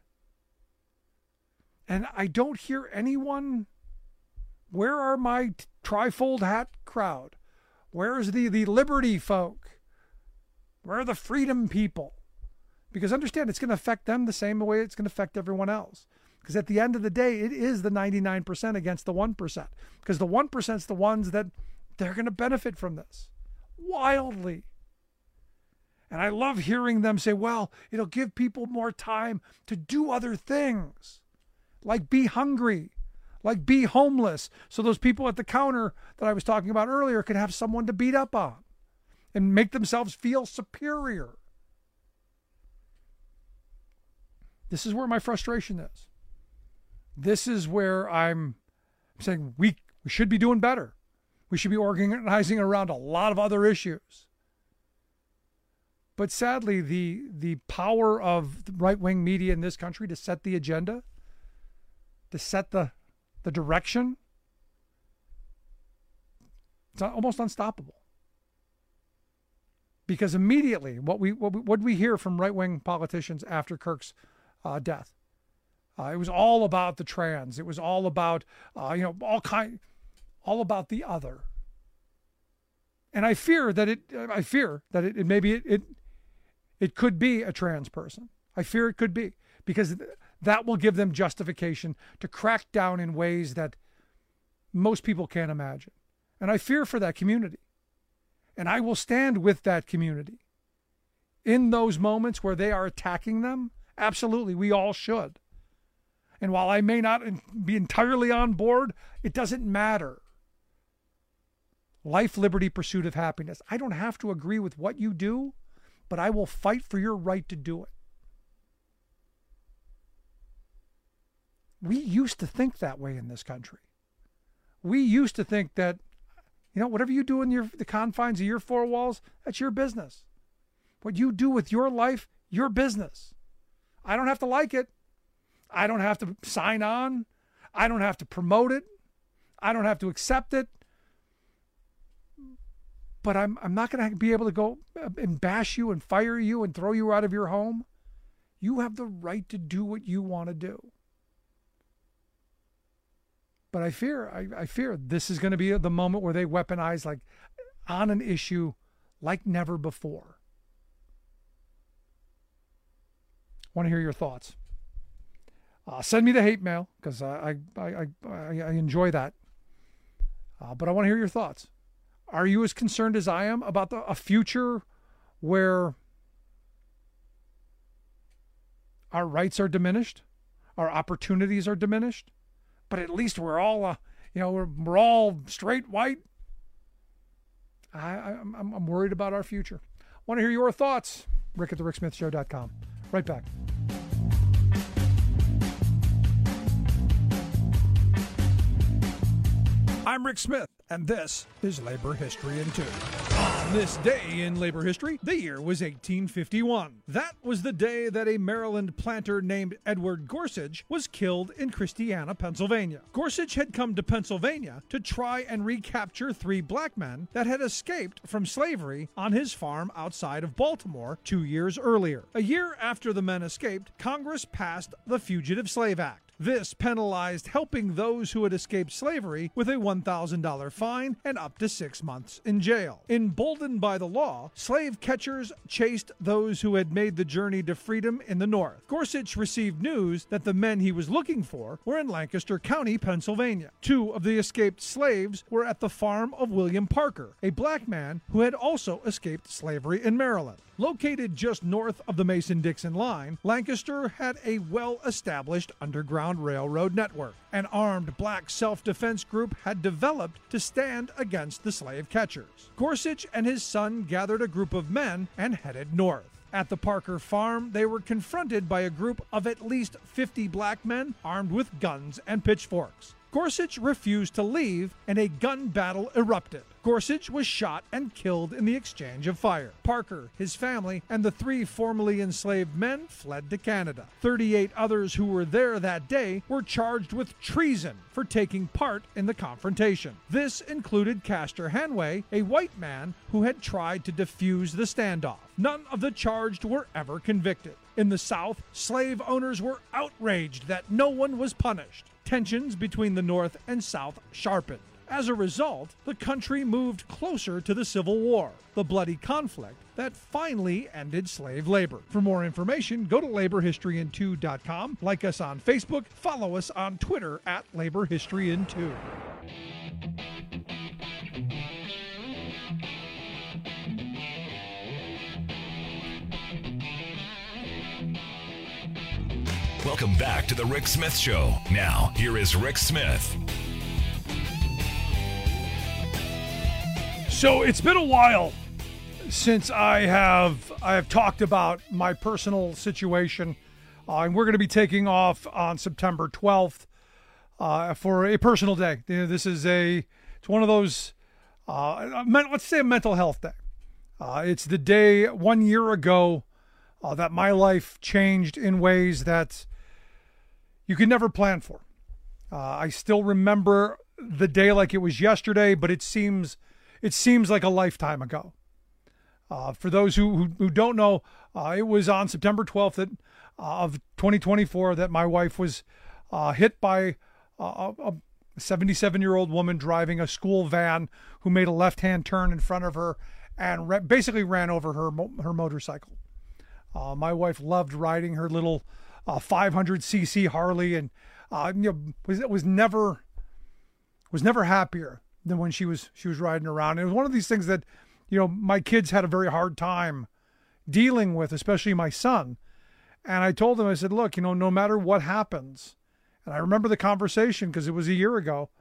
And I don't hear anyone, where are my t- trifold hat crowd? Where is the, the liberty folk? Where are the freedom people? Because understand, it's going to affect them the same way it's going to affect everyone else. Because at the end of the day, it is the ninety-nine percent against the one percent. Because the one percent is the ones that they're going to benefit from this wildly. And I love hearing them say, well, it'll give people more time to do other things, like be hungry, Like be homeless so those people at the counter that I was talking about earlier could have someone to beat up on and make themselves feel superior. This is where my frustration is. This is where I'm saying we, we should be doing better. We should be organizing around a lot of other issues. But sadly, the the power of the right-wing media in this country to set the agenda, to set the, the direction, it's almost unstoppable. Because immediately, what we what we, what we hear from right-wing politicians after Kirk's uh, death, uh, it was all about the trans. It was all about uh, you know all kind, all about the other. And I fear that it. I fear that it, it maybe it, it it could be a trans person. I fear it could be, because that will give them justification to crack down in ways that most people can't imagine. And I fear for that community. And I will stand with that community in those moments where they are attacking them. Absolutely, we all should. And while I may not be entirely on board, it doesn't matter. Life, liberty, pursuit of happiness. I don't have to agree with what you do, but I will fight for your right to do it. We used to think that way in this country. We used to think that, you know, whatever you do in your the confines of your four walls, that's your business. What you do with your life, your business. I don't have to like it. I don't have to sign on. I don't have to promote it. I don't have to accept it. But I'm I'm not going to be able to go and bash you and fire you and throw you out of your home. You have the right to do what you want to do. But I fear, I, I fear this is going to be the moment where they weaponize like on an issue like never before. Want to hear your thoughts? Uh, send me the hate mail, because I I, I I I enjoy that. Uh, but I want to hear your thoughts. Are you as concerned as I am about the, a future where our rights are diminished, our opportunities are diminished, but at least we're all, uh, you know, we're, we're all straight white? I, I, I'm, I'm worried about our future. Want to hear your thoughts? Rick at the rick smith show dot com. Right back. I'm Rick Smith, and this is Labor History in Two. On this day in labor history, the year was eighteen fifty-one. That was the day that a Maryland planter named Edward Gorsuch was killed in Christiana, Pennsylvania. Gorsuch had come to Pennsylvania to try and recapture three black men that had escaped from slavery on his farm outside of Baltimore two years earlier. A year after the men escaped, Congress passed the Fugitive Slave Act. This penalized helping those who had escaped slavery with a one thousand dollars fine and up to six months in jail. Emboldened by the law, slave catchers chased those who had made the journey to freedom in the North. Gorsuch received news that the men he was looking for were in Lancaster County, Pennsylvania. Two of the escaped slaves were at the farm of William Parker, a black man who had also escaped slavery in Maryland. Located just north of the Mason-Dixon line, Lancaster had a well-established underground railroad network. An armed black self-defense group had developed to stand against the slave catchers. Gorsuch and his son gathered a group of men and headed north. At the Parker farm, they were confronted by a group of at least fifty black men armed with guns and pitchforks. Gorsuch refused to leave, and a gun battle erupted. Gorsuch was shot and killed in the exchange of fire. Parker, his family, and the three formerly enslaved men fled to Canada. thirty-eight others who were there that day were charged with treason for taking part in the confrontation. This included Castor Hanway, a white man who had tried to defuse the standoff. None of the charged were ever convicted. In the South, slave owners were outraged that no one was punished. Tensions between the North and South sharpened. As a result, the country moved closer to the Civil War, the bloody conflict that finally ended slave labor. For more information, go to labor history in two dot com, like us on Facebook, follow us on Twitter at labor history in two. Welcome back to the Rick Smith Show. Now, here is Rick Smith. So it's been a while since I have I have talked about my personal situation, uh, and we're going to be taking off on September twelfth uh, for a personal day. You know, this is a it's one of those uh, let's say a mental health day. Uh, it's the day one year ago uh, that my life changed in ways that you could never plan for. Uh, I still remember the day like it was yesterday, but it seems it seems like a lifetime ago. Uh, for those who, who, who don't know, uh, it was on September twelfth that, uh, of twenty twenty-four that my wife was uh, hit by uh, a seventy-seven-year-old woman driving a school van who made a left-hand turn in front of her and ra- basically ran over her mo- her motorcycle. Uh, my wife loved riding her little uh, five hundred c c Harley, and uh, you know, was was never was never happier than when she was she was riding around. And it was one of these things that, you know, my kids had a very hard time dealing with, especially my son. And I told them, I said, look, you know, no matter what happens, and I remember the conversation because it was a year ago,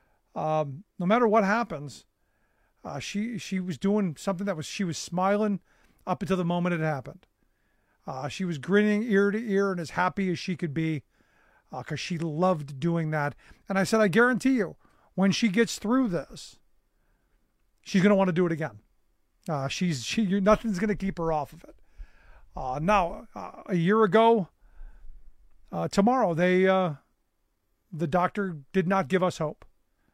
um, no matter what happens, uh, she she was doing something that was, she was smiling up until the moment it happened. Uh, she was grinning ear to ear and as happy as she could be because uh, she loved doing that. And I said, I guarantee you, when she gets through this, she's going to want to do it again. Uh, she's she nothing's going to keep her off of it. Uh, now, uh, a year ago, uh, tomorrow they uh, the doctor did not give us hope.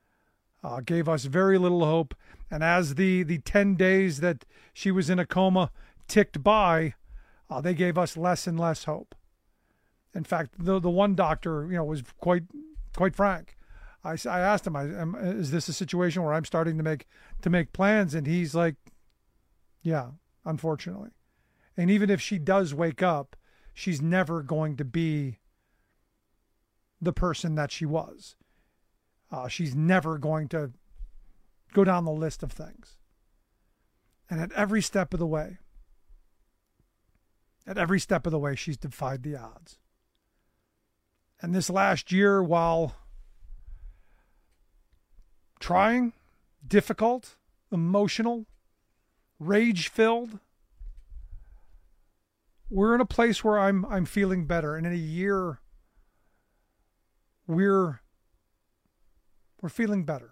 Uh, gave us very little hope, and as the the ten days that she was in a coma ticked by, uh, they gave us less and less hope. In fact, the the one doctor, you know, was quite quite frank. I, I asked him, I, am, is this a situation where I'm starting to make to make plans? And he's like, yeah, unfortunately. And even if she does wake up, she's never going to be the person that she was. Uh, she's never going to go down the list of things. And at every step of the way, at every step of the way, she's defied the odds. And this last year, while trying, difficult, emotional, rage-filled, we're in a place where I'm I'm feeling better. And in a year, we're we're feeling better.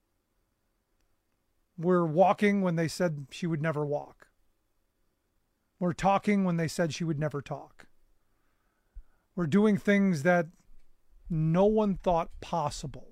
We're walking when they said she would never walk. We're talking when they said she would never talk. We're doing things that no one thought possible.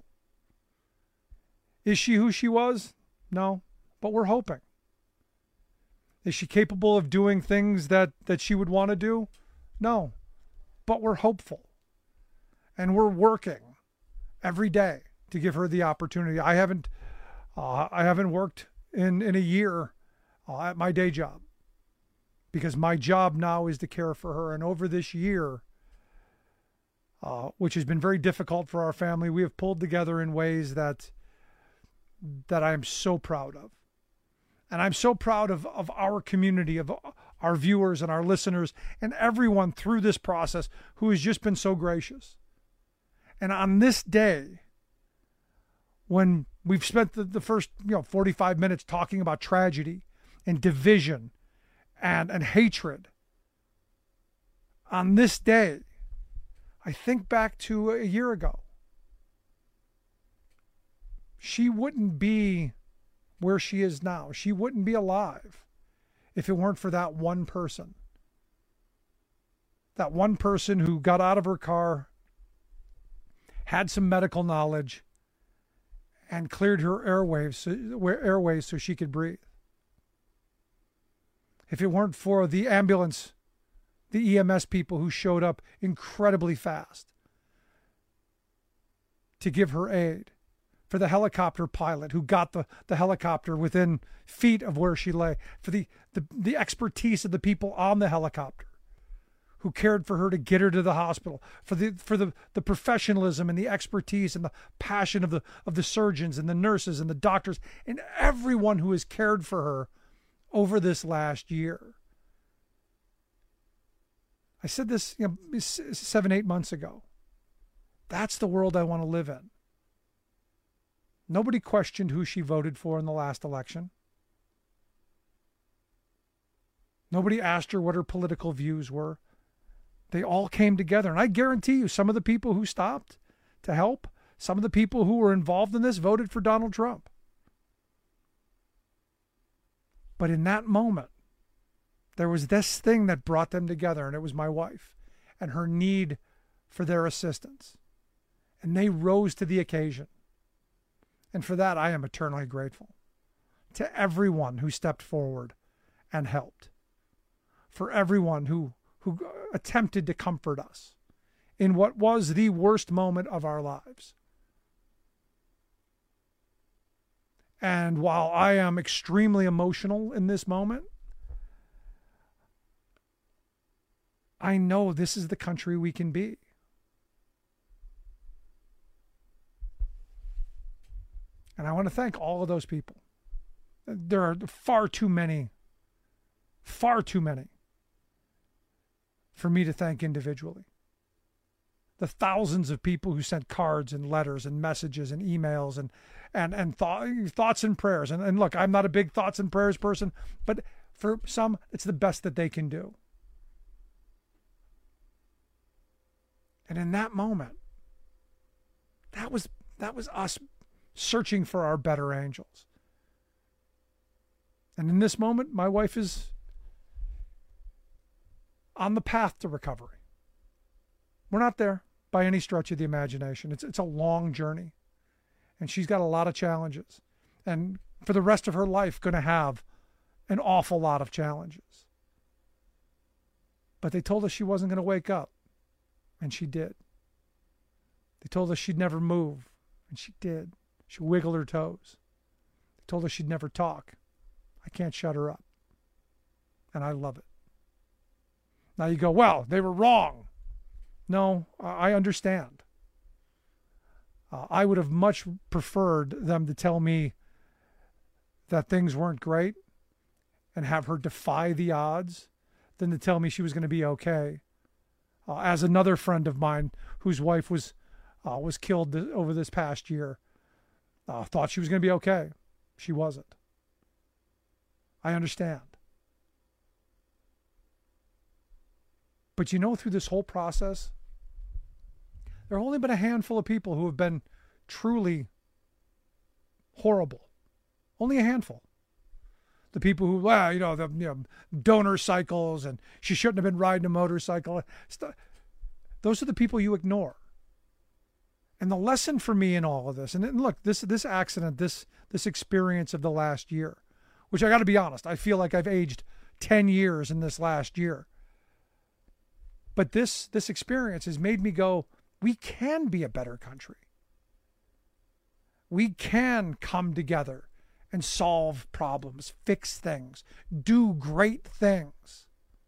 Is she who she was? No, but we're hoping. Is she capable of doing things that, that she would want to do? No, but we're hopeful. And we're working every day to give her the opportunity. I haven't uh, I haven't worked in, in a year uh, at my day job because my job now is to care for her. And over this year, uh, which has been very difficult for our family, we have pulled together in ways that that I am so proud of. And I'm so proud of, of our community, of our viewers and our listeners and everyone through this process who has just been so gracious. And on this day, when we've spent the, the first you know forty-five minutes talking about tragedy and division and, and hatred, on this day, I think back to a year ago. She wouldn't be where she is now. She wouldn't be alive if it weren't for that one person. That one person who got out of her car, had some medical knowledge, and cleared her airwaves, airways so she could breathe. If it weren't for the ambulance, the E M S people who showed up incredibly fast to give her aid, for the helicopter pilot who got the, the helicopter within feet of where she lay, for the, the, the expertise of the people on the helicopter who cared for her to get her to the hospital, for the for the, the professionalism and the expertise and the passion of the of the surgeons and the nurses and the doctors and everyone who has cared for her over this last year. I said this, you know, seven, eight months ago. That's the world I want to live in. Nobody questioned who she voted for in the last election. Nobody asked her what her political views were. They all came together. And I guarantee you, some of the people who stopped to help, some of the people who were involved in this voted for Donald Trump. But in that moment, there was this thing that brought them together, and it was my wife and her need for their assistance. And they rose to the occasion. And for that, I am eternally grateful to everyone who stepped forward and helped, for everyone who, who attempted to comfort us in what was the worst moment of our lives. And while I am extremely emotional in this moment, I know this is the country we can be. And I want to thank all of those people. There are far too many, far too many for me to thank individually. The thousands of people who sent cards and letters and messages and emails and and and th- thoughts and prayers. And, and look, I'm not a big thoughts and prayers person, but for some, it's the best that they can do. And in that moment, that was that was us searching for our better angels. And in this moment, my wife is on the path to recovery. We're not there by any stretch of the imagination. It's it's a long journey. And she's got a lot of challenges. And for the rest of her life, going to have an awful lot of challenges. But they told us she wasn't going to wake up. And she did. They told us she'd never move. And she did. She wiggled her toes. They told us she'd never talk. I can't shut her up. And I love it. Now you go, well, they were wrong. No, I understand. Uh, I would have much preferred them to tell me that things weren't great and have her defy the odds than to tell me she was going to be okay. Uh, as another friend of mine whose wife was uh, was killed th- over this past year uh, thought she was going to be okay. She wasn't. I understand. But you know, through this whole process, there have only been a handful of people who have been truly horrible. Only a handful. The people who, well, you know, the you know, donor cycles and she shouldn't have been riding a motorcycle. Those are the people you ignore. And the lesson for me in all of this, and look, this this accident, this this experience of the last year, which I got to be honest, I feel like I've aged ten years in this last year. But this this experience has made me go, we can be a better country. We can come together and solve problems, fix things, do great things.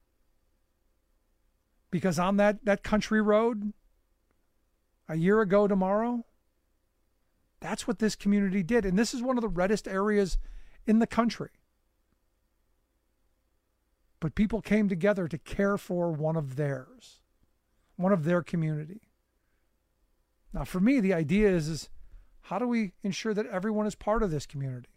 Because on that, that country road, a year ago tomorrow, that's what this community did. And this is one of the reddest areas in the country. But people came together to care for one of theirs, one of their community. Now, for me, the idea is, is how do we ensure that everyone is part of this community?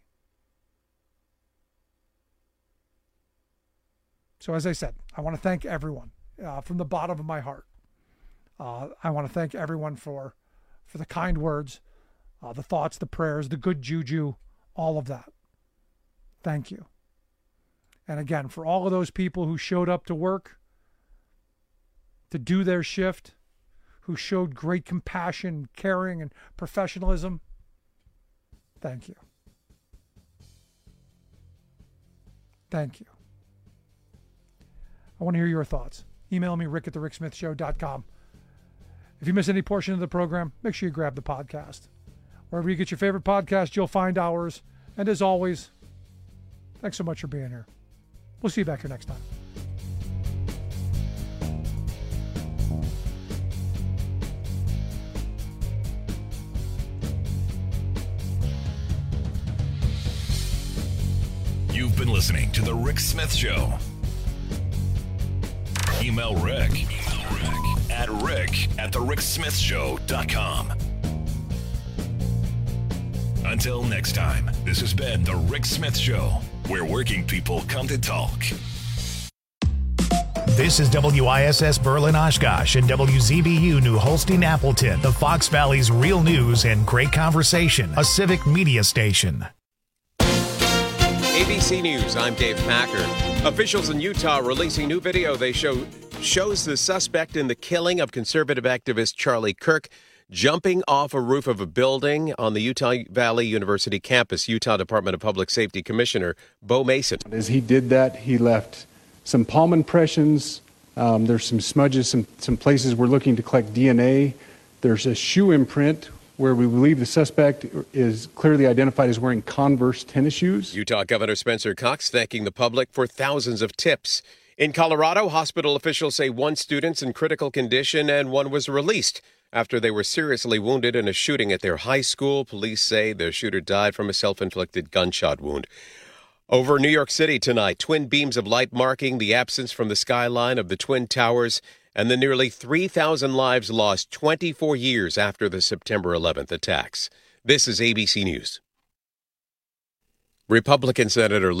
So as I said, I want to thank everyone uh, from the bottom of my heart. Uh, I want to thank everyone for, for the kind words, uh, the thoughts, the prayers, the good juju, all of that. Thank you. And again, for all of those people who showed up to work, to do their shift, who showed great compassion, caring, and professionalism, thank you. Thank you. I want to hear your thoughts. Email me, rick at the rick smith show dot com. If you miss any portion of the program, make sure you grab the podcast. Wherever you get your favorite podcast, you'll find ours. And as always, thanks so much for being here. We'll see you back here next time. You've been listening to The Rick Smith Show. Email Rick. Email Rick at rick at the rick smith show dot com. Until next time, this has been The Rick Smith Show, where working people come to talk. This is W I S S Berlin Oshkosh and W Z B U New Holstein Appleton, the Fox Valley's real news and great conversation, a civic media station. A B C News, I'm Dave Packer. Officials in Utah releasing new video they show shows the suspect in the killing of conservative activist Charlie Kirk jumping off a roof of a building on the Utah Valley University campus. Utah Department of Public Safety Commissioner Bo Mason. As he did that, he left some palm impressions. Um, there's some smudges, some, some places we're looking to collect D N A. There's a shoe imprint where we believe the suspect is clearly identified as wearing Converse tennis shoes. Utah Governor Spencer Cox thanking the public for thousands of tips. In Colorado, hospital officials say one student's in critical condition and one was released after they were seriously wounded in a shooting at their high school. Police say the shooter died from a self-inflicted gunshot wound. Over New York City tonight, twin beams of light marking the absence from the skyline of the Twin Towers and the nearly three thousand lives lost twenty-four years after the September eleventh attacks. This is A B C News. Republican Senator